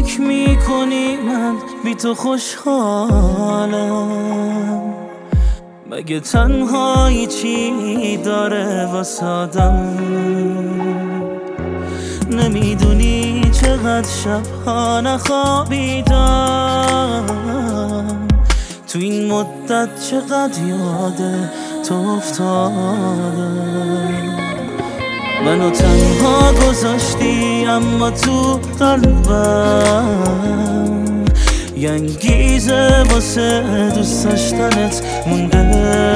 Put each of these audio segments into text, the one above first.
فکر میکنی من بی تو خوشحالم؟ مگه تنهایی چی داره واسادم؟ نمیدونی چقدر شبها نخوابیدم، تو این مدت چقدر یاد تو افتادم. منو تنها گذاشتی اما تو قلبم یه انگیزه واسه دوست داشتنت مونده،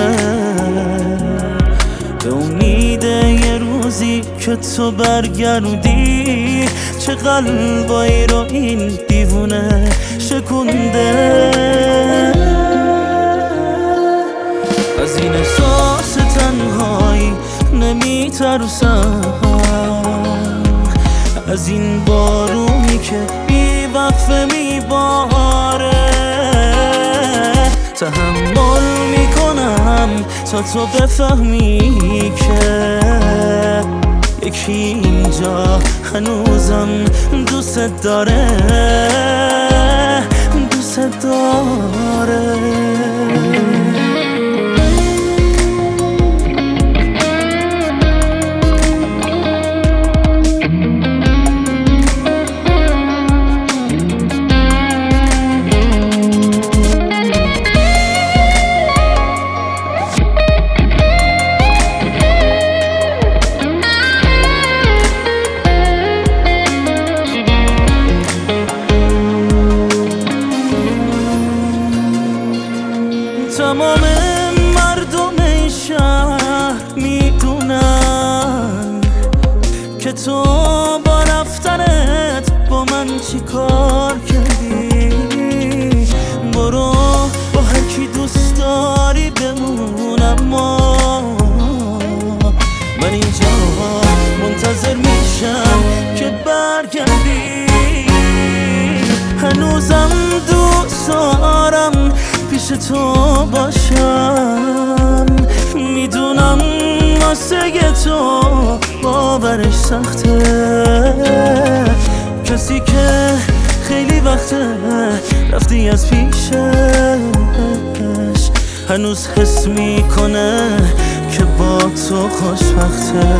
به امید یه روزی که تو برگردی چه قلبایی رو این دیوونه شکونده. از این احساس تنهایی نمیترسم، از این بارونی که بی وقفه میباره تحمل میکنم تا تو بفهمی که یکی اینجا هنوزم دوست داره، دوست داره. تمام مردم شهر میدونن که تو با رفتنت با من چی کار کردی. برو با هر کی دوست داری بمون، اما من اینجا منتظر میشم که برگردی. هنوزم دوست دارم پیش تو باشم، میدونم واسه تو باورش سخته. کسی که خیلی وقته رفتی از پیشش هنوز حس میکنه که با تو خوشبخته.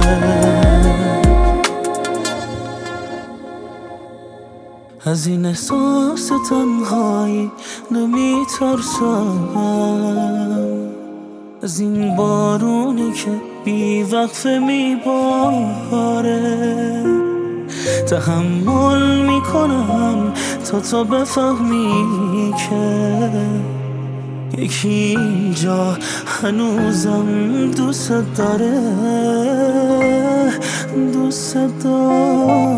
از این احساس تنهایی نمیترسم، از این بارونی که بی وقفه میباره تحمل میکنم تا تو بفهمی که یکی اینجا هنوزم دوست داره، دوست داره.